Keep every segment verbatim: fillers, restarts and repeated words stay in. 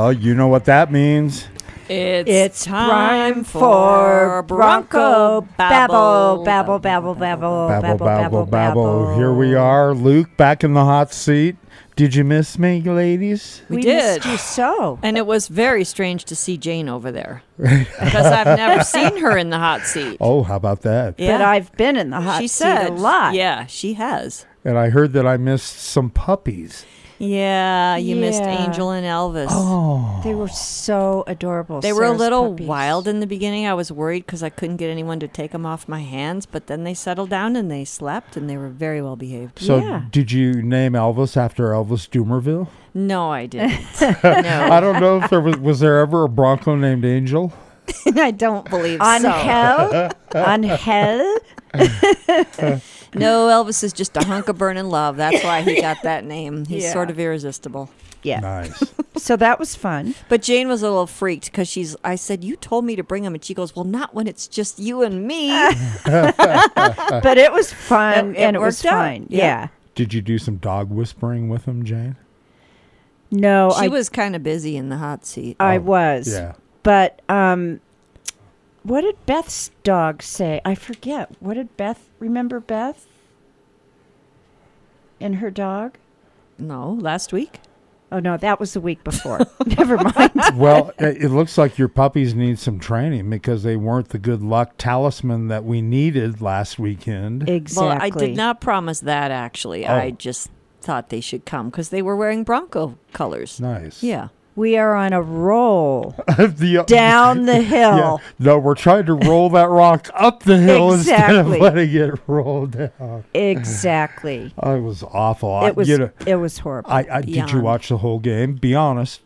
Well, you know what that means. It's, It's time time for Bronco Babble, babble, babble, babble, Babble, babble, babble, babble. babble. Here we are, Luke, back in the hot seat. Did you miss me, ladies? We, We did. missed you so. And it was very strange to see Jane over there because I've never seen her in the hot seat. Oh, how about that? But I've been in the hot she seat said a lot. Yeah, she has. And I heard that I missed some puppies. Yeah, you missed Yeah. Angel and Elvis. Oh. They were so adorable. They were a Sarah's little puppies. wild in the beginning. I was worried because I couldn't get anyone to take them off my hands, but then they settled down and they slept and they were very well behaved. So Yeah. did you name Elvis after Elvis Dumerville? No, I didn't. I no, don't know if there was, was there ever a Bronco named Angel? I don't believe so. Angel, Angel. No, Elvis is just a hunk of burning love. That's why he got that name. He's Yeah. sort of irresistible. Yeah. Nice. So that was fun. But Jane was a little freaked because she's. I said, "You told me to bring him," and she goes, "Well, not when it's just you and me." But it was fun It- it and it was worked out. fine. Yeah. Yeah. Did you do some dog whispering with him, Jane? No, she I was kind of busy in the hot seat. I Oh, was. Yeah. But um what did Beth's dog say? I forget. What did Beth remember Beth? And her dog? No, last week. Oh no, that was the week before. Never mind. Well, it it looks like your puppies need some training because they weren't the good luck talisman that we needed last weekend. Exactly. Well, I did not promise that. Actually, Oh. I just thought they should come because they were wearing Bronco colors. Nice. Yeah. We are on a roll The- down the hill. Yeah. No, we're trying to roll that rock up the hill instead Exactly. of letting it roll down. Exactly. Oh, it was awful. I- It was you know, it was horrible. I, I did you Beyond. watch the whole game? Be honest.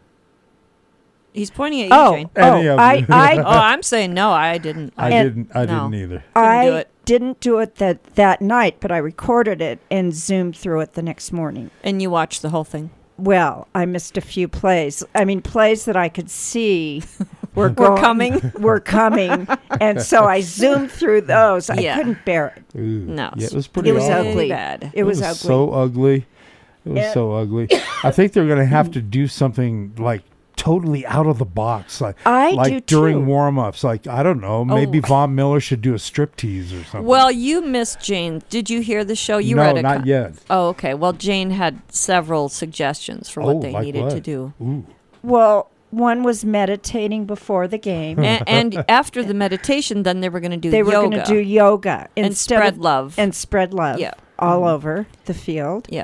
He's pointing at you, oh, Jane. Any oh of I you. Oh, I I'm saying no. I didn't. I And- didn't. I no. didn't either. I do it. didn't do it that that night, but I recorded it and zoomed through it the next morning. And you watched the whole thing. Well, I missed a few plays. I mean, plays that I could see were, Were going, coming. Were coming, and so I zoomed through those. I Yeah. couldn't bear it. Ooh. No, Yeah, it was pretty. It was awful. ugly. bad. It was, It ugly. so ugly. It was Yeah. so ugly. I think they're going to have to do something like totally out of the box, like I like do during too. warm-ups. Like I don't know, maybe Oh. Von Miller should do a striptease or something. Well, you missed Jane. Did you hear the show? You no, read a not co- yet. Oh, okay. Well, Jane had several suggestions for what Oh, they like needed what? to do. Ooh. Well, one was meditating before the game. and, and after the meditation, then they were going to do They were yoga going to do yoga and instead spread of, love. and spread love Yeah. all Mhm. over the field. yeah.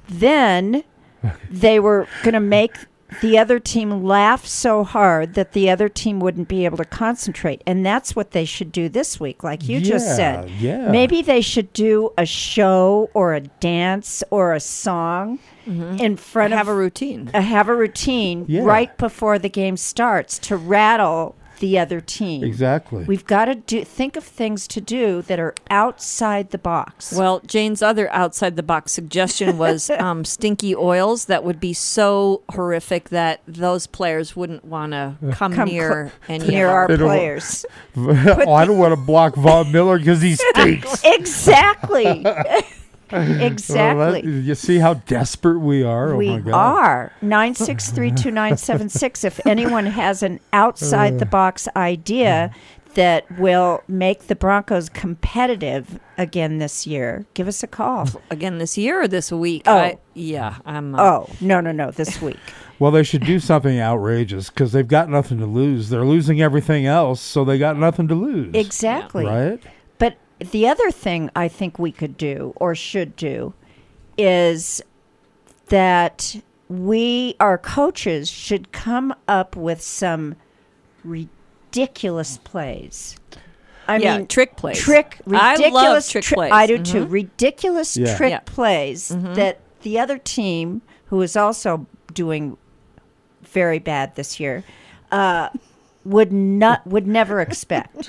Then they were going to make the other team laugh so hard that the other team wouldn't be able to concentrate. And that's what they should do this week, like you just Yeah, said. yeah. Maybe they should do a show or a dance or a song in front Have a of routine. uh, have a routine Yeah. right before the game starts to rattle the other team. Exactly. We've got to do think of things to do that are outside the box. Well, Jane's other outside the box suggestion was um, stinky oils that would be so horrific that those players wouldn't want to come, Come near any near of our They don't- players. oh, I don't want to block Von Miller because he stinks. Exactly. Well, exactly. that- you see how desperate we are? we oh my God. are nine six three two nine seven six. If anyone has an outside the box idea that will make the Broncos competitive again this year, give us a call. again this year or this week. Oh. I, yeah, I'm. Uh, Oh, no, no, no, this week. Well, they should do something outrageous because they've got nothing to lose. They're losing everything else, so they got nothing to lose. Exactly. Right? But the other thing I think we could do or should do is that we, our coaches, should come up with some ridiculous plays. I yeah, mean, trick plays. trick, I ridiculous love trick tri- plays. I do Mhm. too. Ridiculous Yeah. trick Yeah. plays Mhm. that the other team, who is also doing very bad this year, uh, would not would never expect.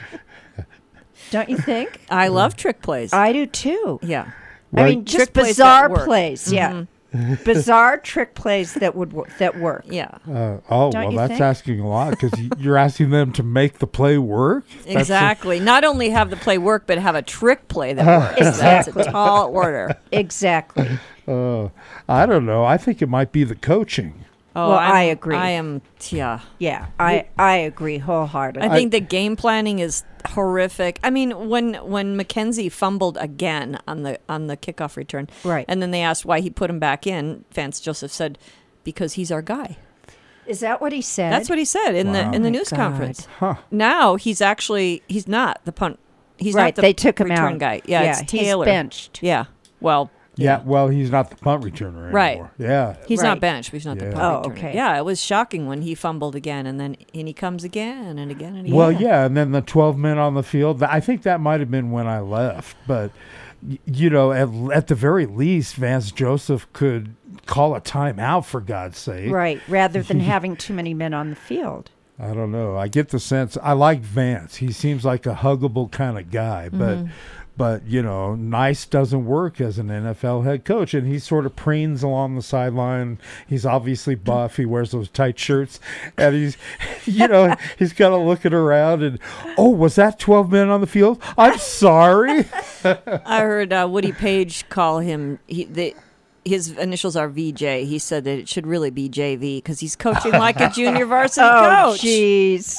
Don't you think? I love trick plays. I do too. yeah. I Right. mean, just Trick plays bizarre that work. plays. Yeah, bizarre trick plays that would wor- that work. Yeah. Uh, oh, Don't well, you that's think? asking a lot because you're asking them to make the play work. That's a- Exactly. Not only have the play work, but have a trick play that works. That's a tall order. Exactly. uh, I don't know. I think it might be the coaching. Oh, Well, I'm- I agree. I am, yeah. Yeah, I I agree wholeheartedly. I think the game planning is horrific. I mean, when when McKenzie fumbled again on the on the kickoff return, Right. and then they asked why he put him back in, Vance Joseph said, "Because he's our guy." Is that what he said? That's what he said in Wow. the in the Oh my news God. conference. Huh. Now he's actually he's not the punt. He's right. not the They took him return out. guy. Yeah, it's he's Taylor. benched. Yeah. Well, Yeah, well, he's not the punt returner anymore. Right. Yeah. he's Right. not benched. But he's not Yeah. the punt Oh, returner. okay. Yeah, it was shocking when he fumbled again, and then and he comes again and again and again. Well, yeah, and then the twelve men on the field. I think that might have been when I left, but y- you know, at, at the very least, Vance Joseph could call a timeout for God's sake. Right, rather than having too many men on the field. I don't know. I get the sense. I like Vance. He seems like a huggable kind of guy, but. Mm-hmm. But, you know, nice doesn't work as an N F L head coach. And he sort of preens along the sideline. He's obviously buff. He wears those tight shirts. And he's, you know, he's kind of looking around and, oh, was that twelve men on the field? I'm sorry. I heard uh, Woody Page call him. He, the, his initials are V J. He said that it should really be J V because he's coaching like a junior varsity Oh, coach. jeez.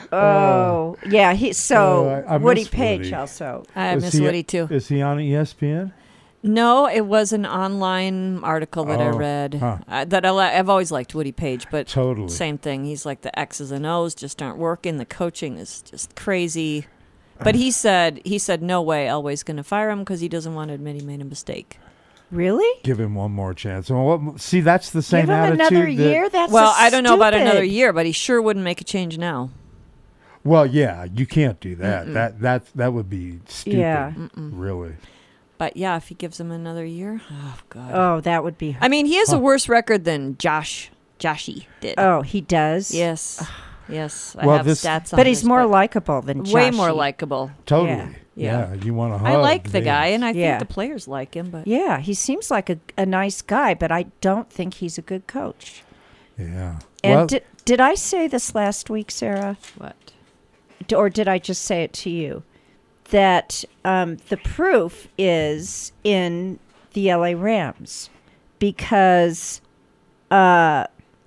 Oh, yeah. He so Oh, I- I Woody miss Page Woody. also. I Is miss he- Woody too. Is he on E S P N? No, it was an online article that I Oh, read. huh. Uh, that I li- I've always liked Woody Page, but Totally. same thing. He's like the X's and O's just aren't working. The coaching is just crazy. But he said he said no way Elway's going to fire him because he doesn't want to admit he made a mistake. Really? Give him one more chance. Well, what, see, that's the same Give him attitude. another that- year? That's well, a I don't know about stupid- another year, but he sure wouldn't make a change now. Well, yeah, you can't do that. That that that would be stupid. Yeah. Really. But yeah, if he gives him another year, oh god. Oh, that would be. I mean, he has a worse record than Josh Joshy did. Oh, he does. Yes, yes. I Well, have this- stats on But he's this, more likable than way Joshy. more likable. Totally. Yeah. Yeah. Yeah. You want to hug. I like the Vance. guy, and I Yeah. think the players like him. But Yeah, he seems like a, a nice guy, but I don't think he's a good coach. Yeah. And well, did, did I say this last week, Sarah? what? D- Or did I just say it to you? That um, the proof is in the L A Rams because uh,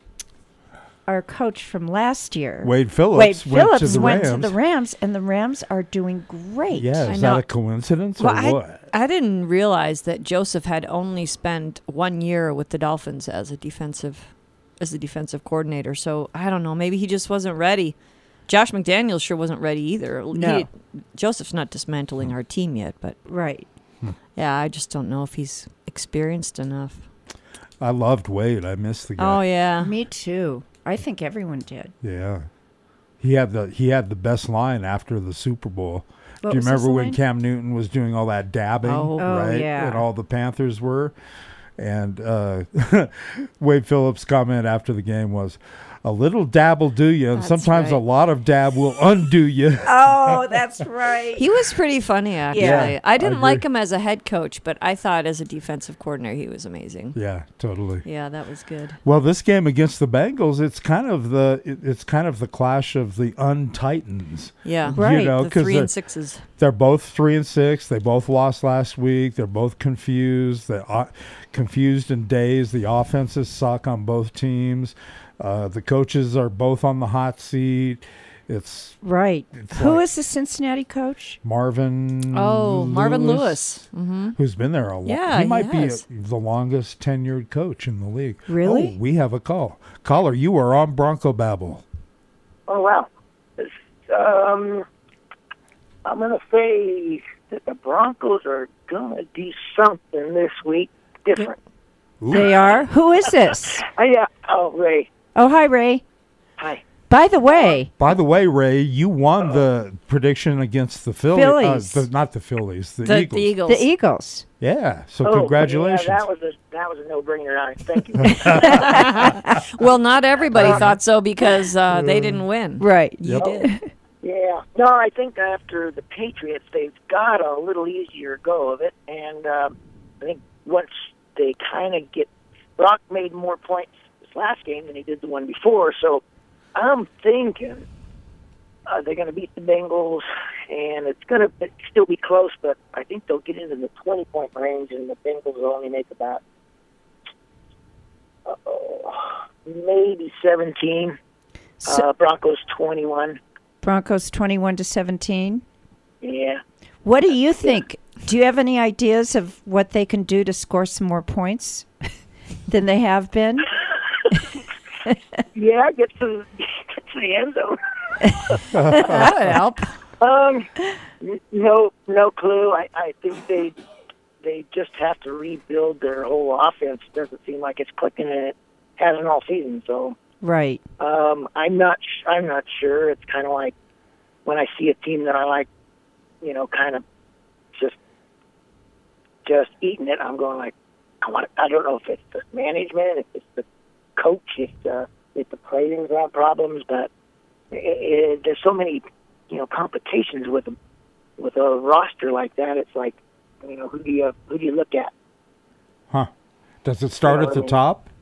our coach from last year, Wade Phillips, Wade went Phillips, to the went Rams. to the Rams, and the Rams are doing great. Yeah, I is know. that a coincidence or Well, I, what? I didn't realize that Joseph had only spent one year with the Dolphins as a defensive as a defensive coordinator. So I don't know. Maybe he just wasn't ready. Josh McDaniels sure wasn't ready either. No. He- Joseph's not dismantling our team yet, but Right. yeah, I just don't know if he's experienced enough. I loved Wade. I missed the guy. Oh yeah. Me too. I think everyone did. Yeah. He had the he had the best line after the Super Bowl. What Do you was his remember when line? Cam Newton was doing all that dabbing, Oh. Oh, right? yeah. And all the Panthers were. And uh, Wade Phillips' comment after the game was, "A little dab will do you, and That's sometimes a right. lot of dab will undo you." Oh, that's right. He was pretty funny, actually. Yeah, I I didn't agree. like him as a head coach, but I thought as a defensive coordinator he was amazing. Yeah, totally. Yeah, that was good. Well, this game against the Bengals, it's kind of the it, it's kind of the clash of the untitans. Yeah, Right. You know, the because three they're, and sixes. they're both three and six. They both lost last week. They're both confused. They're uh, confused and dazed. The offenses suck on both teams. Uh, the coaches are both on the hot seat. It's Right. It's Who like- is the Cincinnati coach? Marvin. Oh, Marvin Lewis. Mm-hmm. Who's been there a long Yeah, He he might be has. a, the longest tenured coach in the league. Really? Oh, we have a call. Caller, you are on Bronco Babble. Oh, wow. It's, um, I'm going to say that the Broncos are going to do something this week different. Ooh. They are. Who is this? Oh, yeah. Oh, Ray. Oh, hi, Ray. Hi. By the way, By the way, Ray, you won the prediction against the Phillies. Phillies. Uh, the, not the Phillies, the, The Eagles. the Eagles. the Eagles. Yeah, so Oh, congratulations. Yeah, that was a that was a no-brainer. I Thank you. Well, not everybody thought so because uh, they didn't win. Right. You Yep. did. Yeah. No, I think after the Patriots, they've got a little easier go of it, and um, I think once they kind of get Brock made more points this last game than he did the one before, so I'm thinking uh, they're going to beat the Bengals, and it's going to still be close, but I think they'll get into the twenty-point range, and the Bengals will only make about uh-oh, maybe seventeen. So, uh, Broncos twenty-one. Broncos twenty-one to seventeen. Yeah. What do you think? Do you have any ideas of what they can do to score some more points than they have been? Yeah, get to, get to the end zone. That would help. Um, n- no, no clue. I, I think they they just have to rebuild their whole offense. Doesn't seem like it's clicking, and it hasn't all season. So, Right. um, I'm not. Sh- I'm not sure. It's kind of like when I see a team that I like, you know, kind of just just eating it. I'm going like, I want. I don't know if it's the management, if it's the coach, if the if the players have problems, but it, it, there's so many, you know, complications with a with a roster like that. It's like, you know, who do you who do you look at? Huh. Does it start You know at the what I mean? top?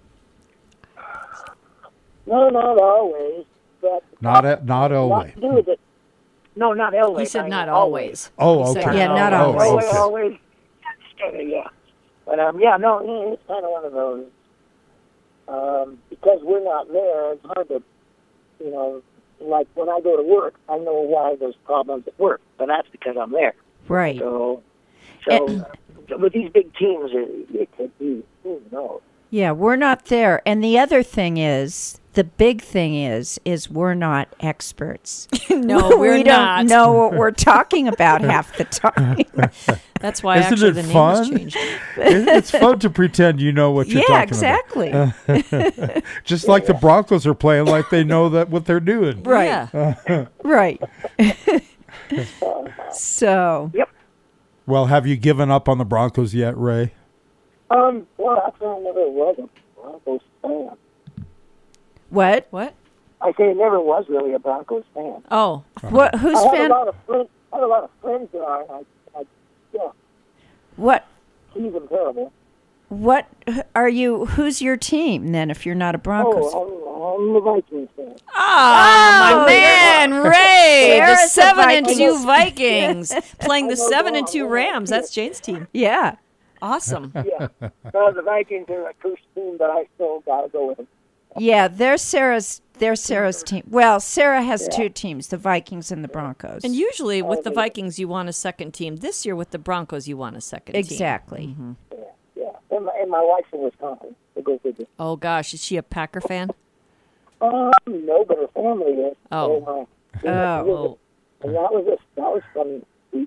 No, not always, but Not at, not a lot always. to do with it. No, not always. He said I not mean, always. Oh, He said okay. Yeah, not Oh, always. Always, okay. always. Yeah, but um, yeah, no, yeah, it's kind of one of those. Um, because we're not there, it's hard to, you know, like when I go to work, I know why there's problems at work, but that's because I'm there. Right. So, so uh, with these big teams, it, it could be, who knows? Yeah, we're not there. And the other thing is, the big thing is, is we're not experts. No, we're we not. don't know what we're talking about half the time. That's why Isn't actually it the name fun? was changed. It- it's fun to pretend you know what you're Yeah, talking about. exactly. Just like the Broncos are playing like they know that what they're doing. Right. Yeah. Right. So, Well, have you given up on the Broncos yet, Ray? Um, well, actually, I never was a Broncos fan. what? What? I say I never was really a Broncos fan. Oh, What? Who's I have fan? a lot of friends. I have a lot of friends that are. And I, I, yeah, What? he's them terrible. What are you? Who's your team then? If you're not a Broncos, Oh, I'm, I'm the Vikings fan. oh, my man, Ray, the There's the seven and two Vikings. Vikings playing the I know, seven I and two know. Rams. That's Jane's team. yeah. Awesome. Yeah, no, the Vikings are a cursed team, but I still gotta go with them. Yeah, they're Sarah's. They're Sarah's team. Well, Sarah has two teams: the Vikings and the Broncos. And usually with the Vikings, you want a second team. This year with the Broncos, you want a second team. exactly. Yeah, yeah. And my, and my wife's in Wisconsin. It goes with it. Oh, gosh. Is she a Packer fan? Um, no, but her family is. Oh. So, uh, Oh. Oh. and that was a, that was funny.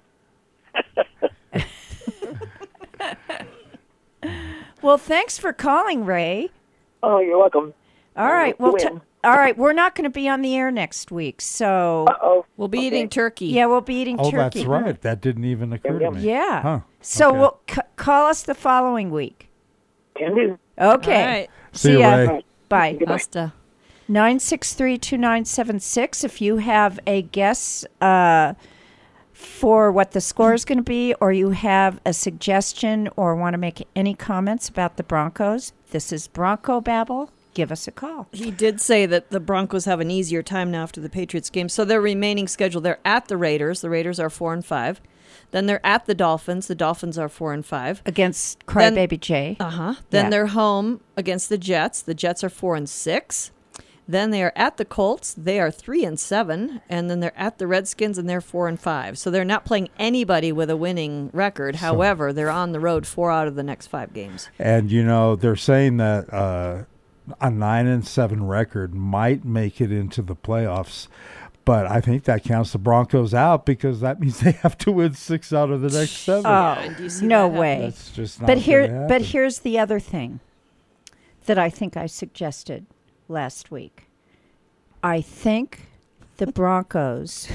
Well, thanks for calling, Ray. Oh, you're welcome. All right. Well, t- Win. all right. We're not going to be on the air next week, so Uh oh. We'll be Okay. eating turkey. yeah, we'll be eating Oh, turkey. that's right. That didn't even occur to Yum, me. Yeah. Huh. So Okay. we'll c- call us the following week. Can do. Okay. All right. See you, ya. Ray. Bye. Goodbye. Hasta. nine six three, two nine seven six. If you have a guess uh, for what the score is going to be, or you have a suggestion or want to make any comments about the Broncos, this is Bronco Babble. Give us a call. He did say that the Broncos have an easier time now after the Patriots game. So their remaining schedule, they're at the Raiders. The Raiders are four and five. Then they're at the Dolphins. The Dolphins are four and five. Against Then- Crybaby J. Uh huh. Then Yeah. they're home against the Jets. The Jets are four and six. Then they are at the Colts. They are three and seven, and then they're at the Redskins, and they're four and five. So they're not playing anybody with a winning record. However, they're on the road four out of the next five games. And you know they're saying that uh, a nine and seven record might make it into the playoffs, but I think that counts the Broncos out because that means they have to win six out of the next seven. Oh, do you see no that way. That's just not But here, gonna but happen. here's the other thing that I think I suggested last week. I think the Broncos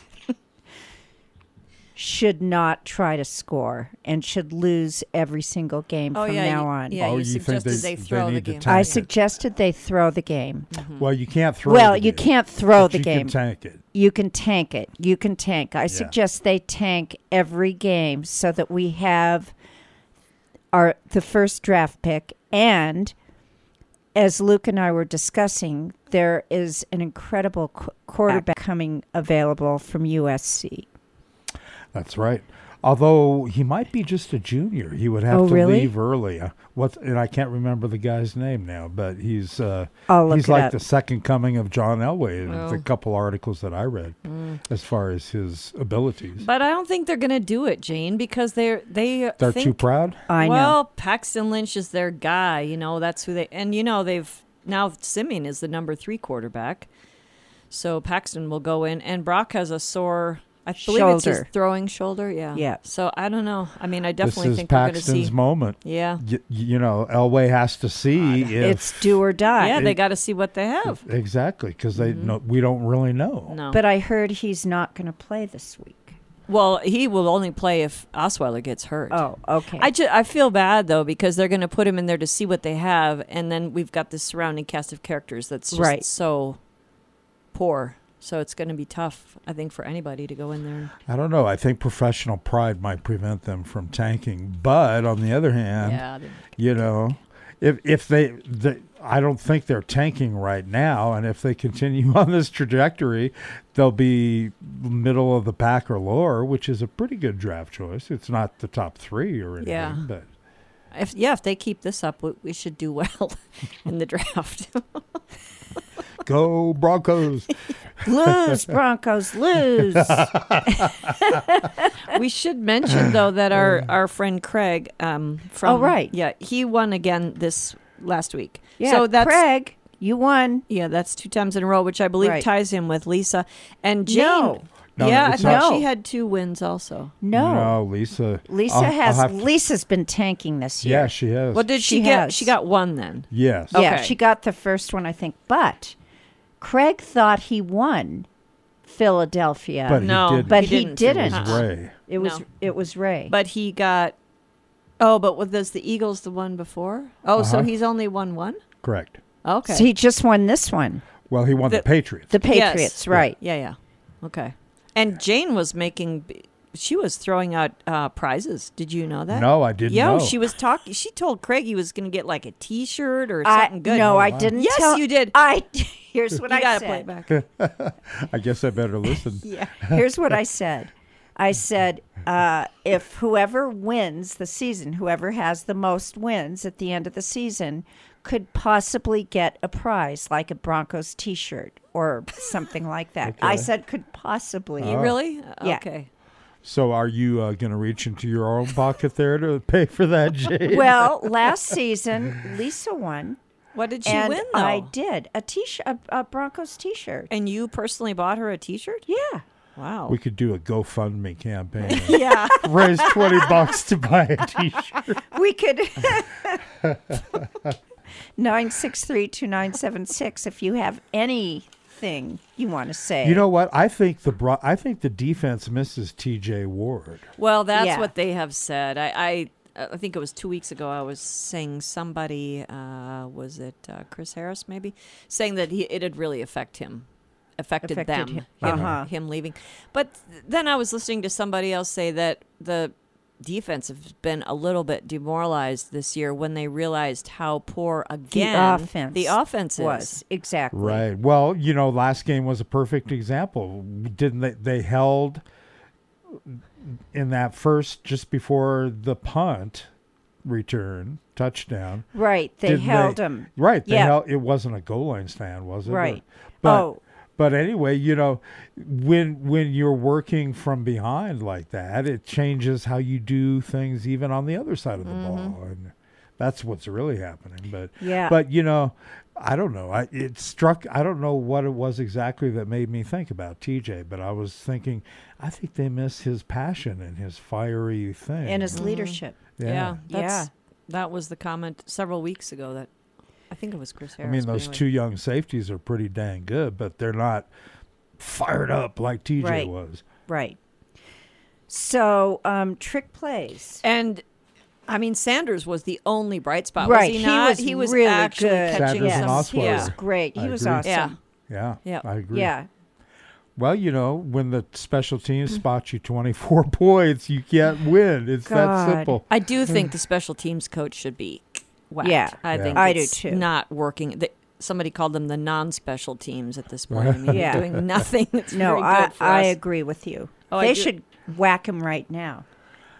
should not try to score and should lose every single game Oh, from yeah, now you- on. yeah. Oh, you you think suggested they, they throw the need to game. tank I it. suggested they throw the game. Well, you can't throw. Well, the you game, can't throw but the you game. Can tank it. You can tank it. You can tank. I suggest they tank every game so that we have our the first draft pick. And as Luke and I were discussing, there is an incredible qu- quarterback coming available from U S C. That's right. Although he might be just a junior, he would have Oh, to really? leave early. Uh, What? And I can't remember the guy's name now, but he's uh, I'll look he's it like up. the second coming of John Elway in Oh. the couple articles that I read, as far as his abilities. But I don't think they're going to do it, Jane, because they're they They're think, too proud. I well, know. Paxton Lynch is their guy. You know, that's who they and you know they've now Simeon is the number three quarterback, so Paxton will go in, and Brock has a sore. I believe it's his Shoulder. throwing shoulder. Yeah. Yeah. So I don't know. I mean, I This definitely is think we're going to Paxton's see. moment. Yeah. Y- you know, Elway has to see if It's do or die. Yeah, it- they got to see what they have. exactly because they know we don't really know. No. But I heard he's not going to play this week. well, he will only play if Osweiler gets hurt. Oh, okay. I, ju- I feel bad though because they're going to put him in there to see what they have, and then we've got this surrounding cast of characters that's just Right. so poor. So it's going to be tough, I think, for anybody to go in there. I don't know. I think professional pride might prevent them from tanking, but on the other hand, yeah, they- you know, if if they, they I don't think they're tanking right now, and if they continue on this trajectory, they'll be middle of the pack or lower, which is a pretty good draft choice. It's not the top three or anything, Yeah. but if yeah, if they keep this up, we, we should do well in the draft. go Broncos. lose, Broncos, lose. We should mention though that our, our friend Craig um, from Oh, right. yeah he won again this last week. Yeah, so that's Craig, you won. yeah that's two times in a row, which I believe Right. ties him with Lisa and Jane. No. No, yeah, I it's thought not. she had two wins also. No. no, Lisa. Lisa I'll- I'll has. have to- Lisa's been tanking this year. yeah, she has. What did she, She get? has. She got one then. yes. Yeah, Okay. she got the first one, I think. But Craig thought he won Philadelphia. But No, he didn't. But he he didn't. didn't. It was Uh-uh. Ray. it was No. it was Ray. But he got. Oh, but was the Eagles the one before? Oh, so Uh-huh. he's only won one. Correct. Okay. So he just won this one. Well, he won the, The- Patriots. The Yes. Patriots, right. Yeah, yeah. Okay. And Jane was making, she was throwing out uh, prizes. Did you know that? no, I didn't Yeah, know. she was talking. She told Craig he was going to get like a T-shirt or I, something good. no, I wow. didn't. Yes, tell- you did. I here's what you I gotta play said. it back. I guess I better listen. Yeah. Here's what I said. I said, uh, if whoever wins the season, whoever has the most wins at the end of the season, could possibly get a prize like a Broncos T-shirt or something like that. I Okay. said could possibly. You really? Yeah. Okay. So, are you uh, going to reach into your own pocket there to pay for that, Jade? Well, last season Lisa won, What did she and win though? I did a T-shirt, a, a Broncos T-shirt. And you personally bought her a T-shirt? Yeah. Wow. we could do a GoFundMe campaign. yeah. Raise twenty bucks to buy a T-shirt. We could nine six three two nine seven six if you have anything you want to say. You know what? I think the Bro- I think the defense misses T J Ward. Well, that's Yeah. what they have said. I, I, I think it was two weeks ago. I was saying somebody uh, was it uh, Chris Harris maybe saying that he it had really affect him, affected, Affected them, him. him, Uh-huh. him leaving. But then I was listening to somebody else say that the defense has been a little bit demoralized this year when they realized how poor again the offense, the offense is. was exactly Right. Well, you know, last game was a perfect example. Didn't they? They held in that first, just before the punt return touchdown. right. They Didn't held they- him. Right. They Yeah. held. It wasn't a goal line stand, was it? Right. But, Oh. But anyway, you know, when when you're working from behind like that, it changes how you do things, even on the other side of the ball, and that's what's really happening. But Yeah. but you know, I don't know. I it struck. I don't know what it was exactly that made me think about T J, but I was thinking, I think they miss his passion and his fiery thing And his leadership. Yeah, that's, Yeah. that was the comment several weeks ago that I think it was Chris I Harris. mean, but those anyway. two young safeties are pretty dang good, but they're not fired up like T J Right. was. Right. So, um, trick plays. And I mean, Sanders was the only bright spot. Right, Was he, he not? was he was really actually good. catching Sanders some. and Osweiler. He Yeah. was great. He I was agree. awesome. Yeah. Yeah, Yeah. I agree. Yeah. Well, you know, when the special teams spot you twenty-four points, you can't win. It's that God. simple. I do think the special teams coach should be whacked. Yeah. I Yeah. think I do it's too. not working. The, somebody called them the non-special teams at this point. I mean, Yeah. they're doing nothing that's No, very I, good for I us. agree with you. Oh, I they do- should whack him right now.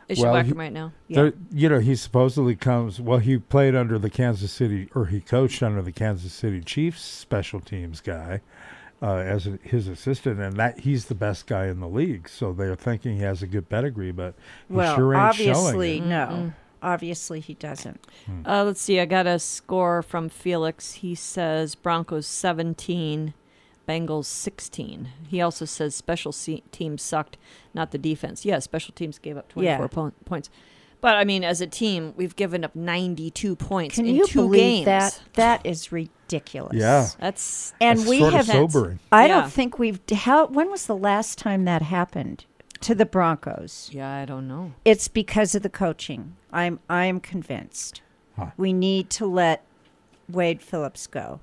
Is Well, Schwackham he- right now? There, you know, he supposedly comes. Well, he played under the Kansas City, or he coached under the Kansas City Chiefs special teams guy uh, as a, his assistant, and that he's the best guy in the league. So they're thinking he has a good pedigree, but he Well, sure ain't obviously, showing it. no. Obviously, he doesn't. Uh, let's see. I got a score from Felix. He says Broncos seventeen, Bengals sixteen. He also says special se- teams sucked, not the defense. Yeah, special teams gave up twenty-four Yeah. po- points. But, I mean, as a team, we've given up ninety-two points Can in you two believe games. that? That is ridiculous. Yeah. That's And That's we sort have. of sobering. I Yeah. don't think we've. How? When was the last time that happened to the Broncos? yeah, I don't know. It's because of the coaching. I'm. I'm convinced. Huh. We need to let Wade Phillips go.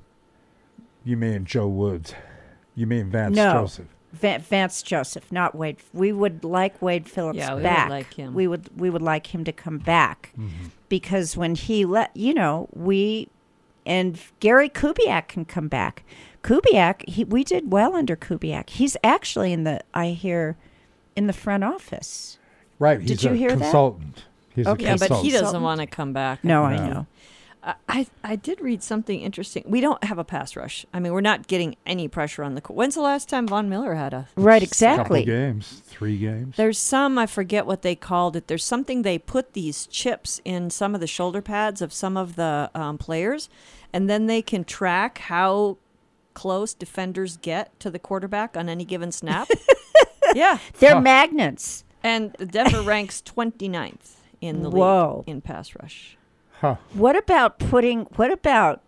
You mean Joe Woods? You mean Vance No. Joseph? Va- Vance Joseph, not Wade. We would like Wade Phillips Yeah, we would back. like him. We would. We would like him to come back because when he let, you know, we and Gary Kubiak can come back. Kubiak, he, we did well under Kubiak. He's actually in the. I hear, in the front office. Right. He's Did you a hear that? consultant. He's Okay. a Yeah, but consultant. he doesn't Consultant. want to come back. No, I No. know. I, I I did read something interesting. We don't have a pass rush. I mean, we're not getting any pressure on the. co- When's the last time Von Miller had a? Right, Couple exactly. games, three games. There's some, I forget what they called it. There's something they put these chips in some of the shoulder pads of some of the um, players, and then they can track how close defenders get to the quarterback on any given snap. Yeah. They're Huh. magnets. And Denver ranks twenty-ninth in the Whoa. league in pass rush. Huh. What about putting? What about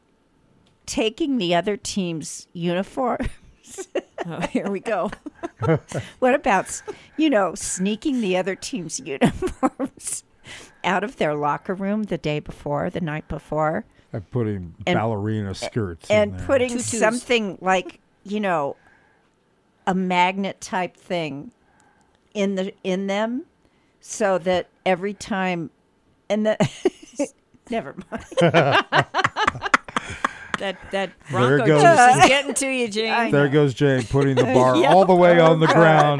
taking the other team's uniform? Oh, here we go. What about, you know, sneaking the other team's uniforms out of their locker room the day before, the night before, And putting And- ballerina skirts and in there. putting Tutus. something like, you know, a magnet type thing in the in them, so that every time, and the never mind. That that There Bronco goes- juice is getting to you, Jane. I There goes Jane putting the bar Yeah. all the way on the ground.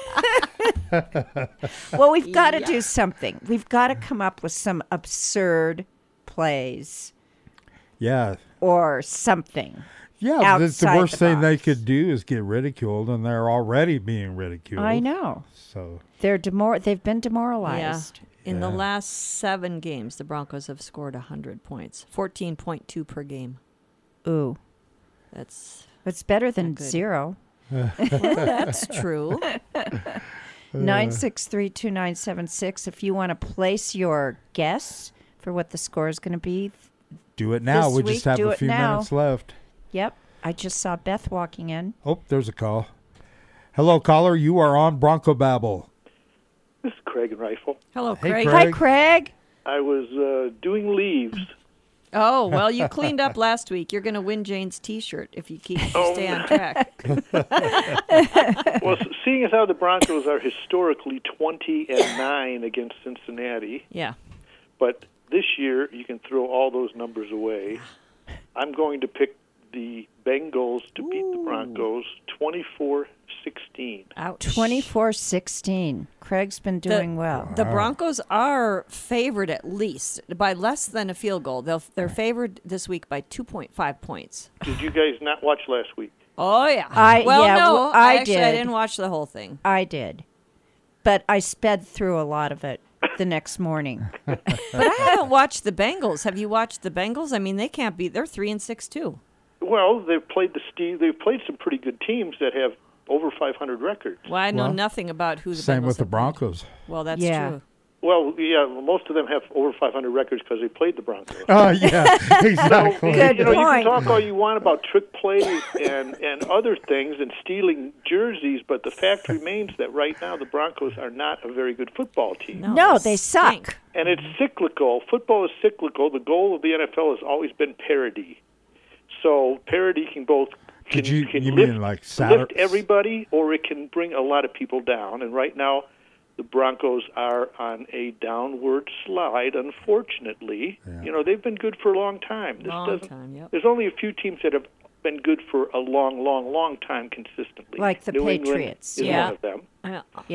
Well, we've got to Yeah. do something. We've got to come up with some absurd plays Yeah. or something. Yeah, the, the Outside worst the thing they box. could do is get ridiculed, and they're already being ridiculed. I know. So, They're demor- They've been demoralized. In the Yeah. last seven games, the Broncos have scored one hundred points, fourteen point two per game. Ooh, That's it's better than Not good. zero. well, that's true. Nine six three two nine seven six. If you want to place your guess for what the score is going to be. do it now. This We week, just have do a it few now. minutes left. Yep, I just saw Beth walking in. Oh, there's a call. Hello, caller. You are on Bronco Babble. This is Craig and Rifle. Hello, Hey, Craig. Craig. Hi, Craig. I was uh, doing leaves. Oh, well, you cleaned up last week. You're going to win Jane's T-shirt if you keep if you Oh. stay on track. Well, s- seeing as how the Broncos are historically twenty and nine against Cincinnati, Yeah. but this year you can throw all those numbers away. I'm going to pick the Bengals to beat the Broncos twenty-four sixteen. Ouch. twenty-four sixteen. Craig's been doing well. The Broncos are favored at least by less than a field goal. They'll, they're favored this week by two point five points. Did you guys not watch last week? Oh, yeah. I- well, yeah, no, well, I actually, I did. didn't watch the whole thing. I did. But I sped through a lot of it the next morning. But I haven't watched the Bengals. Have you watched the Bengals? I mean, they can't be. They're three and six too. Well, they've played the Steve. They've played some pretty good teams that have over five hundred records. Well, I know Well, nothing about who the Same Bengals with the have played. Broncos. Well, that's Yeah. true. Well, yeah, most of them have over five hundred records because they played the Broncos. Oh, yeah, exactly. Good you know, point. you can talk all you want about trick plays and, and other things and stealing jerseys, but the fact remains that right now the Broncos are not a very good football team. No, they suck. stink. And it's cyclical. Football is cyclical. The goal of the N F L has always been parity. So parity can both can, Did you- can you lift, mean like Satur- lift everybody, or it can bring a lot of people down. And right now, the Broncos are on a downward slide, unfortunately. Yeah. You know, they've been good for a long time. This Long doesn't, time, yep. There's only a few teams that have been good for a long, long, long time consistently. Like the New England Patriots. is Yeah. one of them. Uh, Yeah.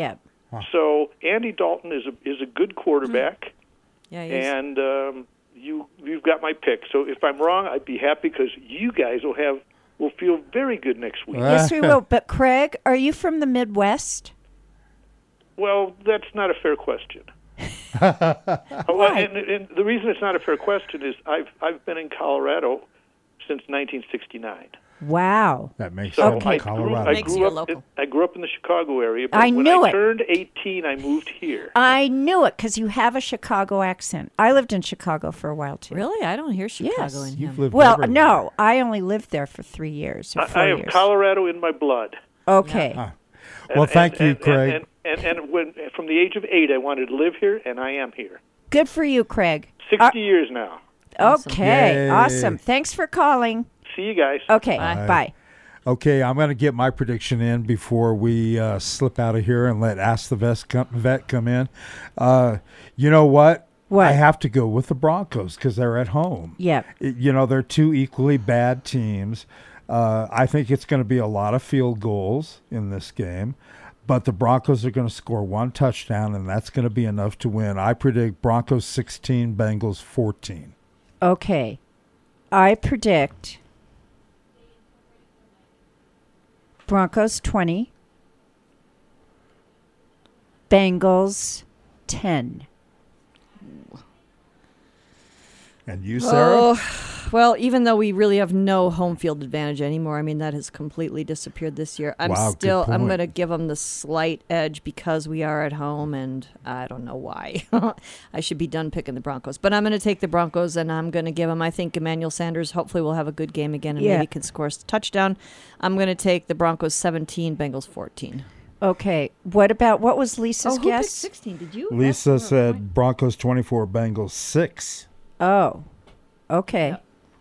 So Andy Dalton is a is a good quarterback, Yeah, he is. and um, you you've got my pick. So if I'm wrong, I'd be happy because you guys will have will feel very good next week. Yes, we will. But Craig, are you from the Midwest? Well, that's not a fair question. Well, and, and the reason it's not a fair question is I've I've been in Colorado since nineteen sixty-nine. Wow. That makes So sense. I Okay. grew, Colorado. I Makes grew you up. local. In, I grew up in the Chicago area. But I when knew I it. turned eighteen, I moved here. I knew it because you have a Chicago accent. I lived in Chicago for a while too. Really? I don't hear Chicago Yes. in You've him. lived Well, everywhere. no, I only lived there for three years or I, four I have years. Colorado in my blood. Okay. Ah. Well, And- thank and- you, and, Craig. And, and, and, and when from the age of eight, I wanted to live here, and I am here. Good for you, Craig. Sixty years now. Awesome. Okay. Yay. Awesome. Thanks for calling. See you guys. Okay. Bye. Bye. Okay, I'm going to get my prediction in before we uh, slip out of here and let Ask the Vet come, vet come in. Uh, you know what? What? I have to go with the Broncos because they're at home. Yep. It- you know, they're two equally bad teams. Uh, I think it's going to be a lot of field goals in this game, but the Broncos are going to score one touchdown, and that's going to be enough to win. I predict Broncos sixteen, Bengals fourteen. Okay. I predict Broncos twenty, Bengals ten. And you, Sarah? Oh, well, even though we really have no home field advantage anymore, I mean, that has completely disappeared this year. I'm Wow, good still, I'm point. going to give them the slight edge because we are at home, and I don't know why. I should be done picking the Broncos. But I'm going to take the Broncos, and I'm going to give them, I think Emmanuel Sanders hopefully will have a good game again and Yeah. maybe can score a touchdown. I'm going to take the Broncos seventeen, Bengals fourteen. Okay. What about what was Lisa's Oh, who picked guess? sixteen? Did you? Lisa That's- said Broncos twenty-four, Bengals six. Oh. Okay.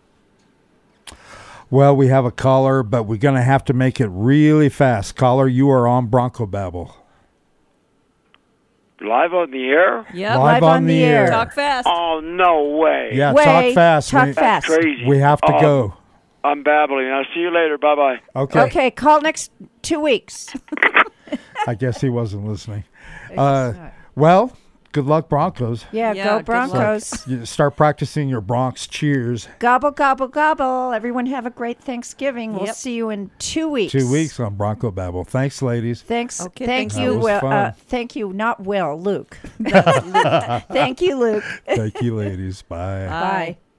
Well, we have a caller, but we're going to have to make it really fast. Caller, you are on Bronco Babble. Live on the air? Yeah, Live on the air. Talk fast. Oh, no way. Yeah, Way, talk fast. Talk we, fast. Crazy. we have to Um, go. I'm babbling. I'll see you later. Bye-bye. Okay. Okay. Call next two weeks. I guess he wasn't listening. Uh, well, good luck, Broncos. Yeah. Yeah, Go good luck. Broncos. You start practicing your Bronx cheers. Gobble, gobble, gobble. Everyone have a great Thanksgiving. We'll Yep. see you in two weeks. Two weeks on Bronco Babble. Thanks, ladies. Thanks. Okay, thank thanks. you, That was Will. fun. Uh, thank you, not Will, Luke. Luke. Thank you, Luke. Thank you, ladies. Bye. Bye. Bye.